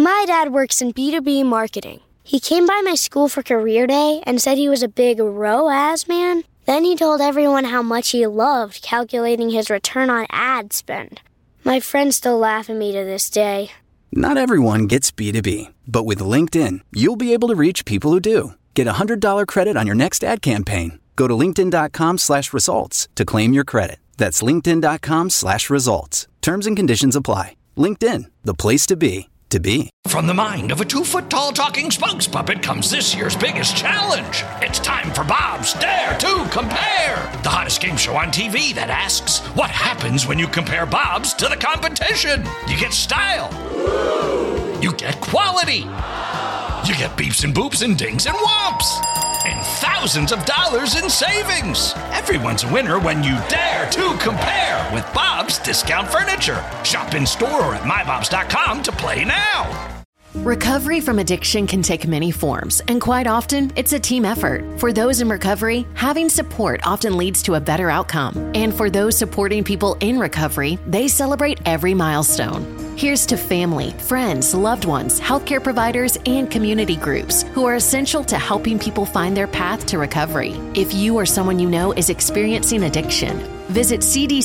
My dad works in B2B marketing. He came by my school for career day and said he was a big ROAS man. Then he told everyone how much he loved calculating his return on ad spend. My friends still laugh at me to this day. Not everyone gets B2B, but with LinkedIn, you'll be able to reach people who do. Get a $100 credit on your next ad campaign. Go to linkedin.com/results to claim your credit. That's linkedin.com/results. Terms and conditions apply. LinkedIn, the place to be. From the mind of a 2-foot-tall talking spokes puppet comes this year's biggest challenge. It's time for Bob's Dare to Compare, the hottest game show on TV that asks, what happens when you compare Bob's to the competition? You get style. You get quality. You get beeps and boops and dings and whomps. And thousands of dollars in savings. Everyone's a winner when you dare to compare with Bob's Discount Furniture. Shop in store or at mybobs.com to play now. Recovery from addiction can take many forms, and quite often, it's a team effort. For those in recovery, having support often leads to a better outcome. And for those supporting people in recovery, they celebrate every milestone. Here's to family, friends, loved ones, healthcare providers, and community groups who are essential to helping people find their path to recovery. If you or someone you know is experiencing addiction, visit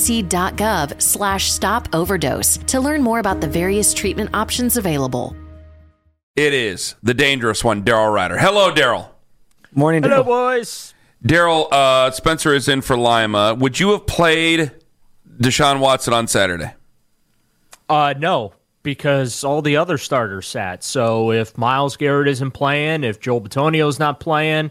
cdc.gov/stop overdose to learn more about the various treatment options available. It is the dangerous one, Daryl Ryder. Hello, Daryl. Morning, Daryl. Hello, boys. Daryl, Spencer is in for Lima. Would you have played Deshaun Watson on Saturday? No, because all the other starters sat. So if Myles Garrett isn't playing, if Joel Bitonio's not playing,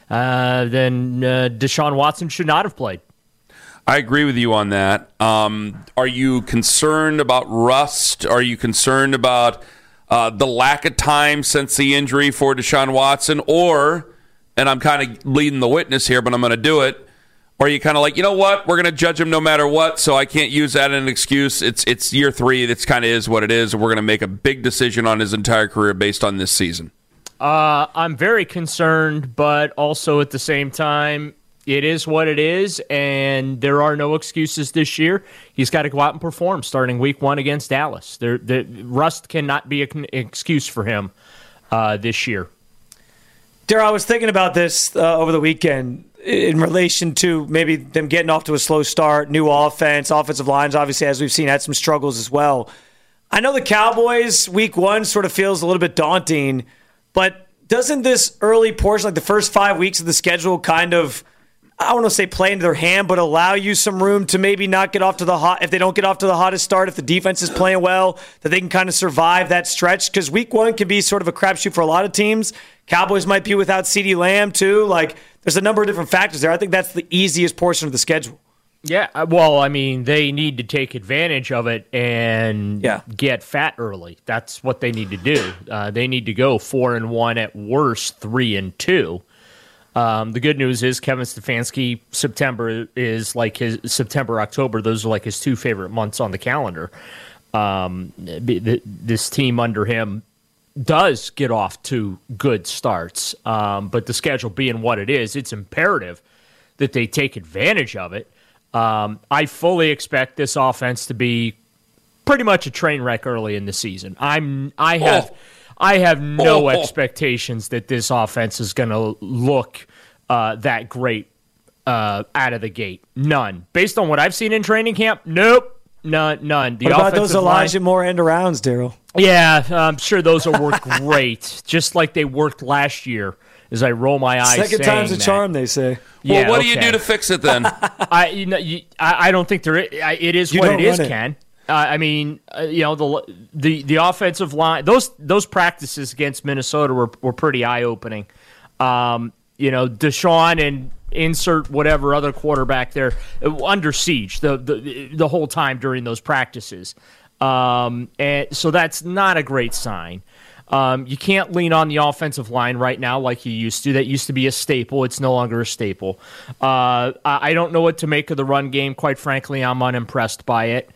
then Deshaun Watson should not have played. I agree with you on that. Are you concerned about rust? Are you concerned about the lack of time since the injury for Deshaun Watson? Or, and I'm kind of leading the witness here, but I'm going to do it, or are you kind of like, you know what, we're going to judge him no matter what, so I can't use that as an excuse. It's year 3. That's kind of is what it is, and we're going to make a big decision on his entire career based on this season. I'm very concerned, but also at the same time, it is what it is, and there are no excuses this year. He's got to go out and perform starting week 1 against Dallas. The rust cannot be an excuse for him this year. Daryl, I was thinking about this over the weekend in relation to maybe them getting off to a slow start, new offensive lines, obviously, as we've seen, had some struggles as well. I know the Cowboys, week 1 sort of feels a little bit daunting, but doesn't this early portion, like the first 5 weeks of the schedule, kind of, I don't want to say play into their hand, but allow you some room to maybe not get off to the hot, if they don't get off to the hottest start, if the defense is playing well, that they can kind of survive that stretch? Because week 1 can be sort of a crapshoot for a lot of teams. Cowboys might be without CeeDee Lamb too. Like, there's a number of different factors there. I think that's the easiest portion of the schedule. Yeah, well, I mean, they need to take advantage of it and get fat early. That's what they need to do. They need to go 4-1 at worst, 3-2. The good news is Kevin Stefanski, September is like his September, October. Those are like his 2 favorite months on the calendar. This team under him does get off to good starts, but the schedule being what it is, it's imperative that they take advantage of it. I fully expect this offense to be pretty much a train wreck early in the season. I have no expectations that this offense is going to look that great out of the gate. None. Based on what I've seen in training camp, nope. None. What about those Elijah Moore end-arounds, Daryl? Yeah, I'm sure those will work great, just like they worked last year, as I roll my eyes Second time's a charm, they say. Well, what do you do to fix it then? I don't think it is what it is, Ken. I mean, the offensive line, those practices against Minnesota were pretty eye-opening. Deshaun and insert whatever other quarterback there under siege the whole time during those practices. And so that's not a great sign. You can't lean on the offensive line right now like you used to. That used to be a staple. It's no longer a staple. I don't know what to make of the run game. Quite frankly, I'm unimpressed by it.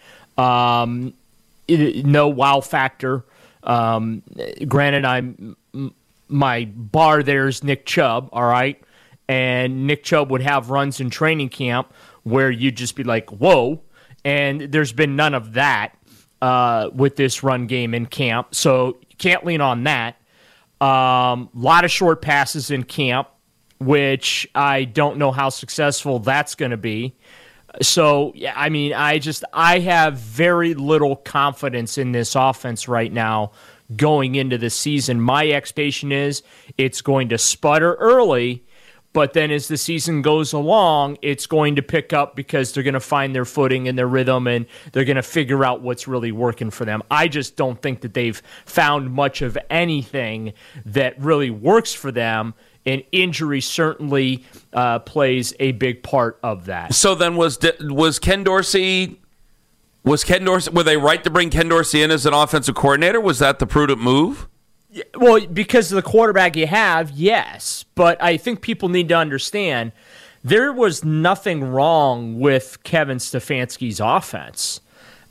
No wow factor. Granted, my bar there is Nick Chubb, all right? And Nick Chubb would have runs in training camp where you'd just be like, whoa. And there's been none of that with this run game in camp. So can't lean on that. Lot of short passes in camp, which I don't know how successful that's going to be. So, yeah, I mean, I have very little confidence in this offense right now going into the season. My expectation is it's going to sputter early, but then as the season goes along, it's going to pick up because they're going to find their footing and their rhythm, and they're going to figure out what's really working for them. I just don't think that they've found much of anything that really works for them, and injury certainly plays a big part of that. So then was Ken Dorsey... were they right to bring Ken Dorsey in as an offensive coordinator? Was that the prudent move? Well, because of the quarterback you have, yes. But I think people need to understand there was nothing wrong with Kevin Stefanski's offense.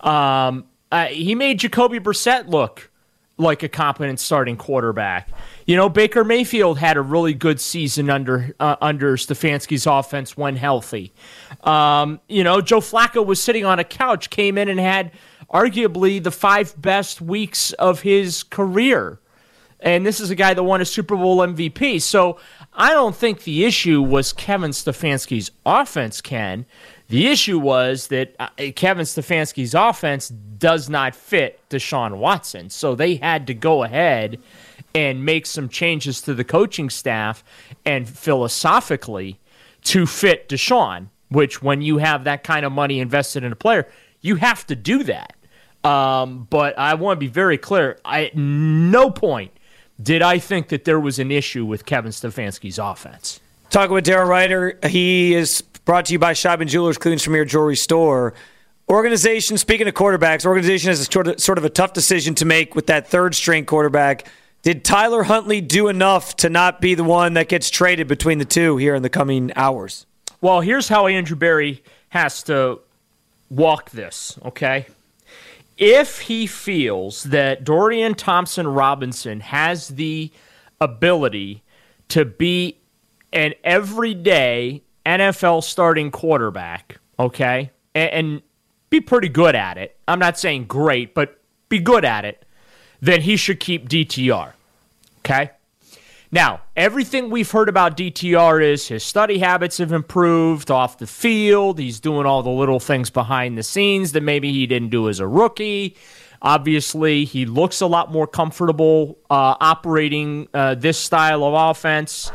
He made Jacoby Brissett look like a competent starting quarterback. You know, Baker Mayfield had a really good season under Stefanski's offense when healthy. You know, Joe Flacco was sitting on a couch, came in and had arguably the 5 best weeks of his career. And this is a guy that won a Super Bowl MVP. So I don't think the issue was Kevin Stefanski's offense, Ken. The issue was that Kevin Stefanski's offense does not fit Deshaun Watson. So they had to go ahead and make some changes to the coaching staff and philosophically to fit Deshaun, which when you have that kind of money invested in a player, you have to do that. But I want to be very clear. At no point did I think that there was an issue with Kevin Stefanski's offense. Talking with Daryl Ryder. He is brought to you by Scheibman Jewelers, Cleveland's premier jewelry store. Organization, speaking of quarterbacks, organization has sort of a tough decision to make with that third-string quarterback. Did Tyler Huntley do enough to not be the one that gets traded between the two here in the coming hours? Well, here's how Andrew Berry has to walk this, okay? If he feels that Dorian Thompson-Robinson has the ability to be an everyday NFL starting quarterback, okay, and be pretty good at it, I'm not saying great, but be good at it, then he should keep DTR, okay? Now, everything we've heard about DTR is his study habits have improved off the field. He's doing all the little things behind the scenes that maybe he didn't do as a rookie. Obviously, he looks a lot more comfortable operating this style of offense.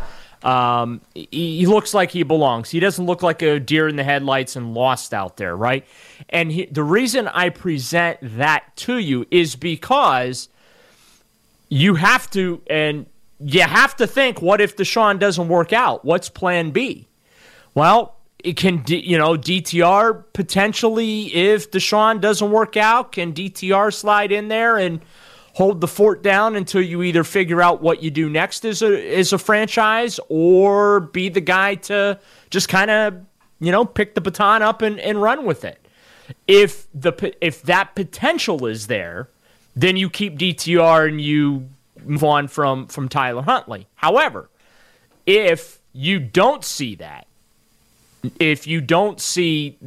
He looks like he belongs. He doesn't look like a deer in the headlights and lost out there, right? And the reason I present that to you is because you have to think, what if Deshaun doesn't work out? What's plan B? Well, it can, DTR potentially, if Deshaun doesn't work out, can DTR slide in there and hold the fort down until you either figure out what you do next as a franchise, or be the guy to just kind of, pick the baton up and run with it. If that potential is there, then you keep DTR and you move on from Tyler Huntley. However, if you don't see that, if you don't see,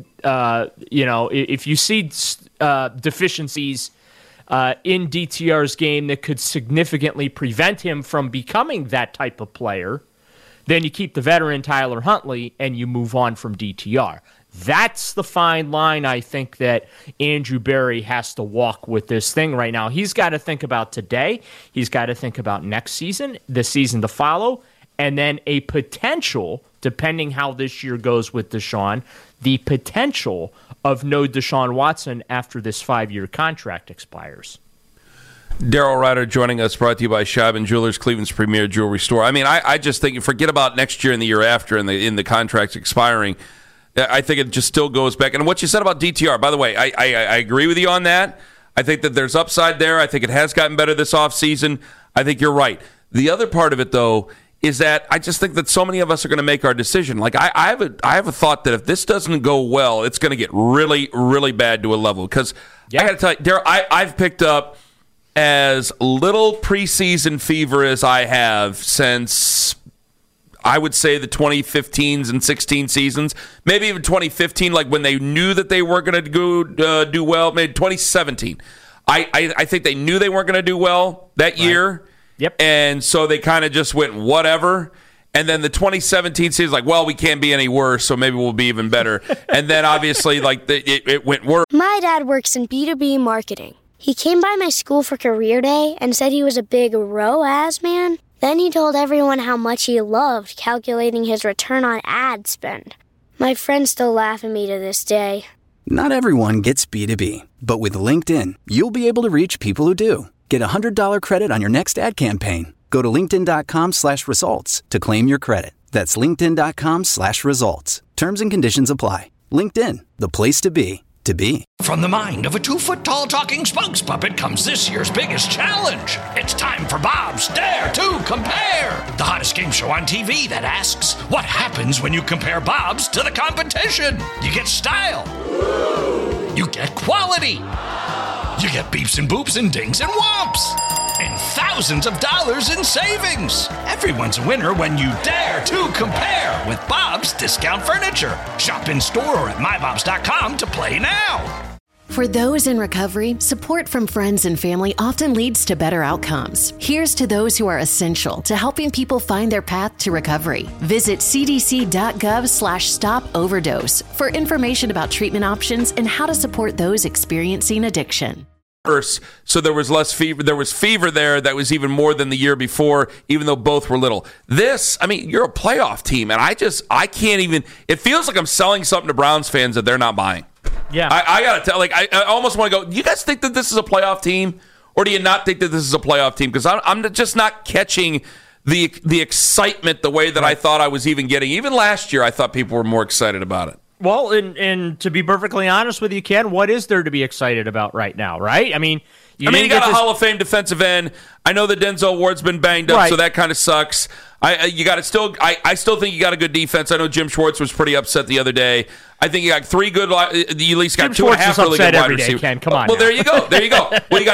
if you see deficiencies in DTR's game that could significantly prevent him from becoming that type of player, then you keep the veteran Tyler Huntley and you move on from DTR. That's the fine line I think that Andrew Berry has to walk with this thing right now. He's got to think about today. He's got to think about next season, the season to follow, and then a potential, depending how this year goes with Deshaun, the potential of no Deshaun Watson after this 5-year contract expires. Daryl Ryder joining us, brought to you by Scheibman Jewelers, Cleveland's premier jewelry store. I mean, I just think, forget about next year and the year after and the contracts expiring. I think it just still goes back. And what you said about DTR, by the way, I agree with you on that. I think that there's upside there. I think it has gotten better this offseason. I think you're right. The other part of it, though, is that I just think that so many of us are going to make our decision. Like, I have a thought that if this doesn't go well, it's going to get really, really bad to a level. Because I got to tell you, Daryl, I've picked up as little preseason fever as I have since, I would say, the 2015s and 16 seasons. Maybe even 2015, like when they knew that they were going to go do well. Maybe 2017. I think they knew they weren't going to do well that year. Yep. And so they kind of just went whatever. And then the 2017 season, like, well, we can't be any worse, so maybe we'll be even better. And then obviously, like, it went worse. My dad works in B2B marketing. He came by my school for career day and said he was a big ROAS man. Then he told everyone how much he loved calculating his return on ad spend. My friends still laugh at me to this day. Not everyone gets B2B, but with LinkedIn, you'll be able to reach people who do. Get a $100 credit on your next ad campaign. Go to linkedin.com/results to claim your credit. That's linkedin.com/results. Terms and conditions apply. LinkedIn, the place to be, to be. From the mind of a 2-foot-tall talking spokes puppet comes this year's biggest challenge. It's time for Bob's Dare to Compare, the hottest game show on TV that asks, what happens when you compare Bob's to the competition? You get style. You get quality. You get beeps and boops and dings and whomps. And thousands of dollars in savings. Everyone's a winner when you dare to compare with Bob's Discount Furniture. Shop in store or at mybobs.com to play now. For those in recovery, support from friends and family often leads to better outcomes. Here's to those who are essential to helping people find their path to recovery. Visit cdc.gov/stop-overdose for information about treatment options and how to support those experiencing addiction. So there was less fever. There was fever there that was even more than the year before, even though both were little. You're a playoff team, and I can't even. It feels like I'm selling something to Browns fans that they're not buying. Yeah, I gotta tell. Like, I almost want to go. Do you guys think that this is a playoff team, or do you not think that this is a playoff team? Because I'm just not catching the excitement the way that I thought I was even getting. Even last year, I thought people were more excited about it. Well, and to be perfectly honest with you, Ken, what is there to be excited about right now, right? You got a Hall of Fame defensive end. I know that Denzel Ward's been banged up, so that kind of sucks. I still think you got a good defense. I know Jim Schwartz was pretty upset the other day. I think you got three good. You at least got Jim 2.5 really good wide receivers. Ken, come on. Well, there you go. But you got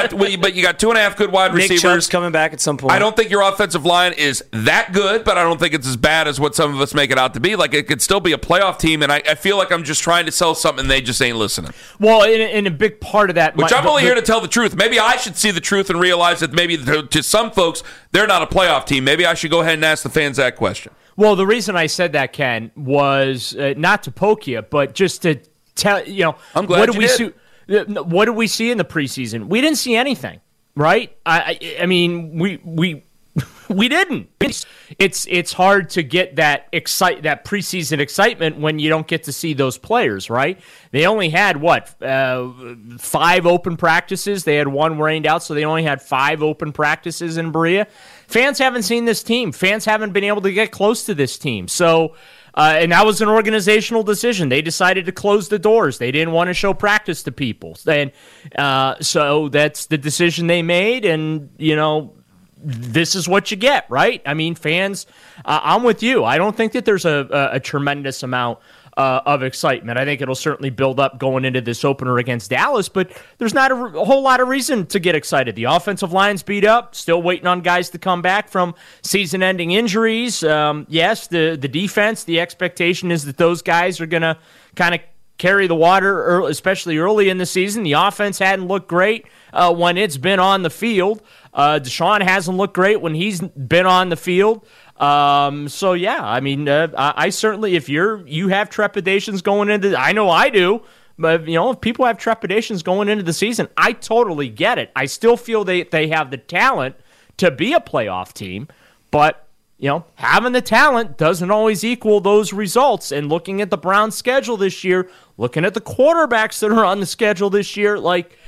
2.5 good wide Nick receivers. Chubb's coming back at some point. I don't think your offensive line is that good, but I don't think it's as bad as what some of us make it out to be. Like, it could still be a playoff team, and I feel like I'm just trying to sell something, and they just ain't listening. Well, in a big part of that, which I'm only here to tell the truth. Maybe I should see the truth and realize that maybe to some folks they're not a playoff team. Maybe I should go ahead and ask the fans that question. Well, the reason I said that, Ken, was not to poke you, but just to tell I'm glad what did we see in the preseason? We didn't see anything, right? I mean, we didn't. It's hard to get that preseason excitement when you don't get to see those players, right? They only had 5 open practices. They had 1 rained out, so they only had 5 open practices in Berea. Fans haven't seen this team. Fans haven't been able to get close to this team. So, and that was an organizational decision. They decided to close the doors. They didn't want to show practice to people. And so that's the decision they made, and, this is what you get, right? I mean, fans, I'm with you. I don't think that there's a tremendous amount of excitement. I think it'll certainly build up going into this opener against Dallas, but there's not a whole lot of reason to get excited. The offensive line's beat up, still waiting on guys to come back from season-ending injuries. Yes, the defense, the expectation is that those guys are going to kind of carry the water, especially early in the season. The offense hadn't looked great when it's been on the field. Deshaun hasn't looked great when he's been on the field. So yeah, I mean, I certainly, if you have trepidations going into, I know I do, but if people have trepidations going into the season, I totally get it. I still feel they have the talent to be a playoff team, but having the talent doesn't always equal those results. And looking at the Browns' schedule this year, looking at the quarterbacks that are on the schedule this year,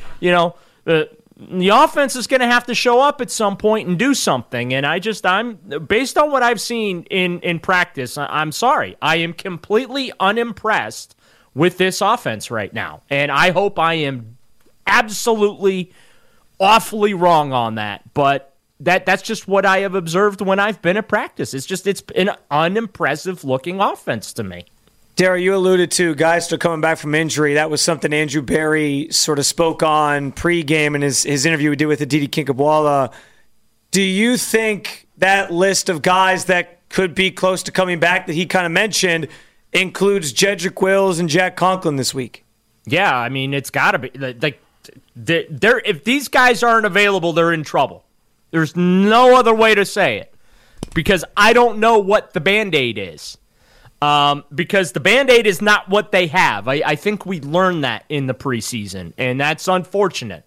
the offense is going to have to show up at some point and do something. And I'm based on what I've seen in practice, I'm sorry. I am completely unimpressed with this offense right now. And I hope I am absolutely awfully wrong on that. But that's just what I have observed when I've been at practice. It's an unimpressive looking offense to me. Darryl, you alluded to guys still coming back from injury. That was something Andrew Berry sort of spoke on pregame in his interview we did with Aditi Kinkhabwala. Do you think that list of guys that could be close to coming back that he kind of mentioned includes Jedrick Wills and Jack Conklin this week? Yeah, I mean, it's got to be. Like, if these guys aren't available, they're in trouble. There's no other way to say it, because I don't know what the Band-Aid is. Because the Band-Aid is not what they have. I think we learned that in the preseason, and that's unfortunate.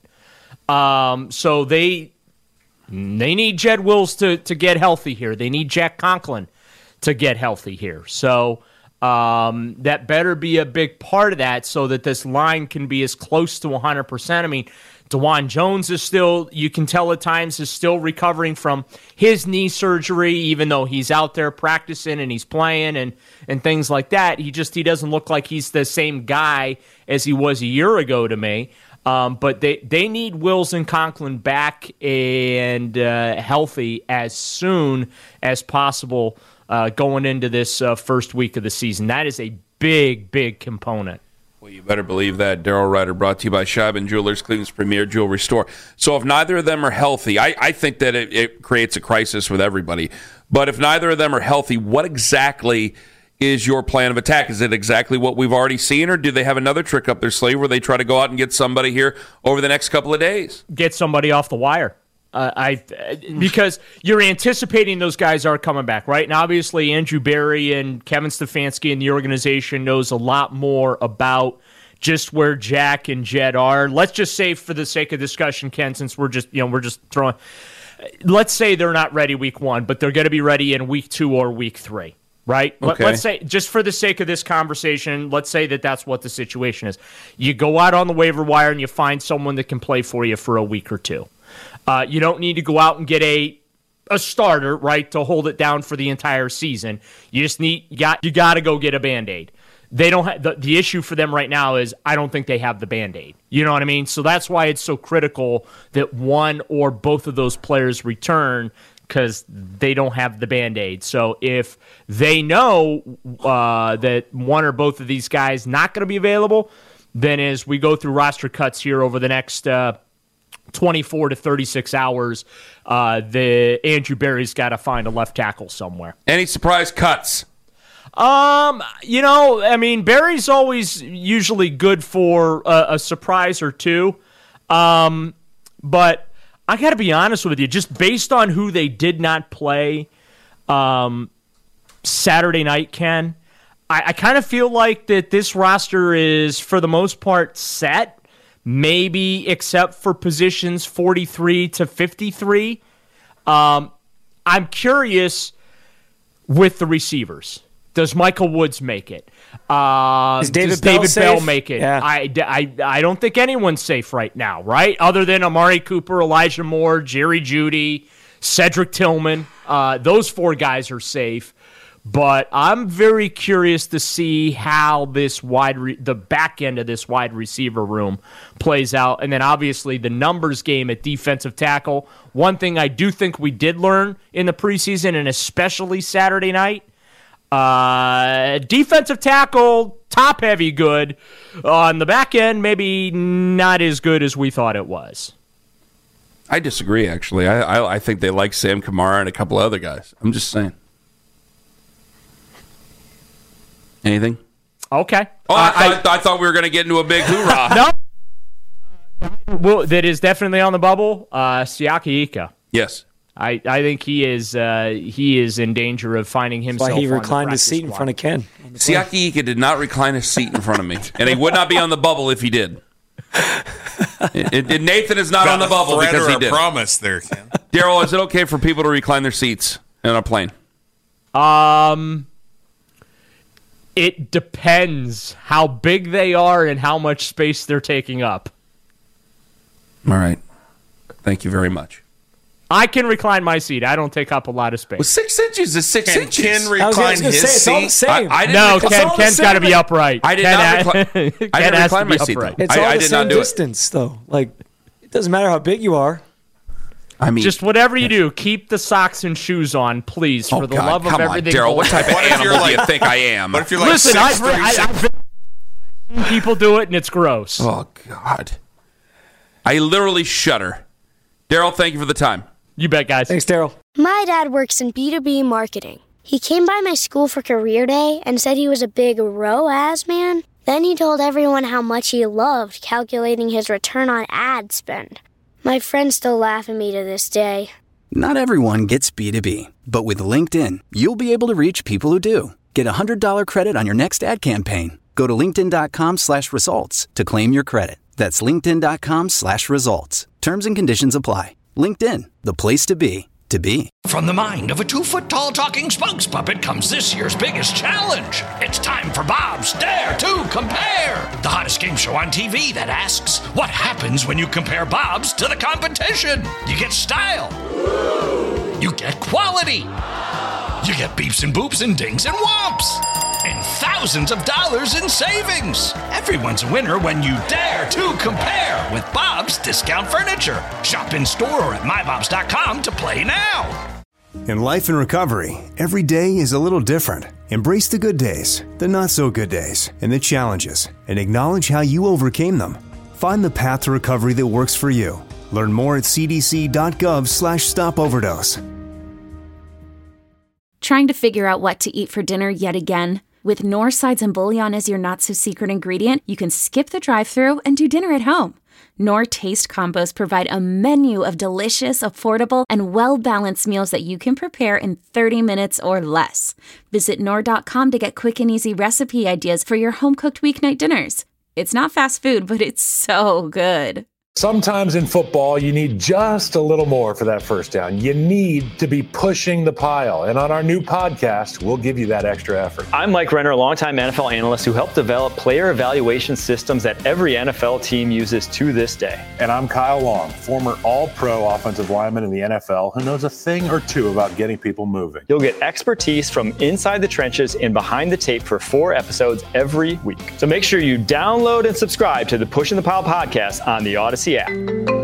So they need Jed Wills to get healthy here. They need Jack Conklin to get healthy here. So that better be a big part of that so that this line can be as close to 100%. I mean, DeJuan Jones is still, you can tell at times, is still recovering from his knee surgery, even though he's out there practicing and he's playing and things like that. He doesn't look like he's the same guy as he was a year ago to me. But they need Wills and Conklin back and healthy as soon as possible going into this first week of the season. That is a big, big component. Well, you better believe that. Daryl Ryder, brought to you by Scheibin Jewelers, Cleveland's premier jewelry store. So if neither of them are healthy, I think that it creates a crisis with everybody. But if neither of them are healthy, what exactly is your plan of attack? Is it exactly what we've already seen, or do they have another trick up their sleeve where they try to go out and get somebody here over the next couple of days? Get somebody off the wire. Because you're anticipating those guys are coming back, right? And obviously Andrew Berry and Kevin Stefanski and the organization knows a lot more about just where Jack and Jed are. Let's just say, for the sake of discussion, Ken, since we're just throwing, let's say they're not ready week 1, but they're going to be ready in week 2 or week 3. Right? Okay. Let's say, just for the sake of this conversation, let's say that that's what the situation is. You go out on the waiver wire and you find someone that can play for you for a week or 2. You don't need to go out and get a starter, right, to hold it down for the entire season. You just you got to go get a Band-Aid. They don't have the issue for them right now is I don't think they have the Band-Aid. You know what I mean? So that's why it's so critical that one or both of those players return, because they don't have the Band-Aid. So if they know that one or both of these guys not going to be available, then as we go through roster cuts here over the next 24 to 36 hours, the Andrew Berry's got to find a left tackle somewhere. Any surprise cuts? Berry's always usually good for a surprise or two. But I got to be honest with you, just based on who they did not play Saturday night, Ken, I kind of feel like that this roster is, for the most part, set, maybe except for positions 43 to 53. I'm curious with the receivers. Does Michael Woods make it? Does David Bell make it? Yeah. I don't think anyone's safe right now, right? Other than Amari Cooper, Elijah Moore, Jerry Jeudy, Cedric Tillman. Those 4 guys are safe. But I'm very curious to see how this the back end of this wide receiver room plays out. And then obviously the numbers game at defensive tackle. One thing I do think we did learn in the preseason, and especially Saturday night, defensive tackle, top-heavy good. On the back end, maybe not as good as we thought it was. I disagree, actually. I think they like Sam Kamara and a couple other guys. I'm just saying. Anything? Okay. Oh, I thought we were going to get into a big hoorah. No. Well, that is definitely on the bubble. Siaki Ika. Yes. I think he is in danger of finding himself. That's why he on reclined the his seat in front of Ken. Siaki Ika did not recline his seat in front of me, and he would not be on the bubble if he did. Nathan is not on the bubble because he did. Promise there, Ken. Daryl, is it okay for people to recline their seats in a plane? It depends how big they are and how much space they're taking up. All right. Thank you very much. I can recline my seat. I don't take up a lot of space. Well, 6 inches is 6 inches. Ken recline his it's all the seat. same. Ken's got to be upright. I did not recline my seat, though. It's all I the did same not do distance, though. Like, it doesn't matter how big you are. I mean, just whatever you do, keep the socks and shoes on, please, for the love of everything. Daryl, what type of animal do you think I am? What if you're like Listen, I've seen people do it, and it's gross. Oh, God. I literally shudder. Daryl, thank you for the time. You bet, guys. Thanks, Daryl. My dad works in B2B marketing. He came by my school for career day and said he was a big ROAS man. Then he told everyone how much he loved calculating his return on ad spend. My friends still laugh at me to this day. Not everyone gets B2B, but with LinkedIn, you'll be able to reach people who do. Get a $100 credit on your next ad campaign. Go to linkedin.com/results to claim your credit. That's linkedin.com/results. Terms and conditions apply. LinkedIn, the place to be, to be. From the mind of a 2-foot-tall talking spokes puppet comes this year's biggest challenge. It's time for Bob's Dare to Compare, the hottest game show on TV that asks, what happens when you compare Bob's to the competition? You get style. You get quality. You get beeps and boops and dings and whomps. And thousands of dollars in savings. Everyone's a winner when you dare to compare with Bob's Discount Furniture. Shop in store or at mybobs.com to play now. In life and recovery, every day is a little different. Embrace the good days, the not so good days, and the challenges, and acknowledge how you overcame them. Find the path to recovery that works for you. Learn more at cdc.gov/stopoverdose. Trying to figure out what to eat for dinner yet again? With Knorr sides and bouillon as your not-so-secret ingredient, you can skip the drive-thru and do dinner at home. Knorr Taste Combos provide a menu of delicious, affordable, and well-balanced meals that you can prepare in 30 minutes or less. Visit Knorr.com to get quick and easy recipe ideas for your home-cooked weeknight dinners. It's not fast food, but it's so good. Sometimes in football, you need just a little more for that first down. You need to be pushing the pile. And on our new podcast, we'll give you that extra effort. I'm Mike Renner, a longtime NFL analyst who helped develop player evaluation systems that every NFL team uses to this day. And I'm Kyle Long, former all-pro offensive lineman in the NFL who knows a thing or two about getting people moving. You'll get expertise from inside the trenches and behind the tape for 4 episodes every week. So make sure you download and subscribe to the Pushing the Pile podcast on the Odyssey app.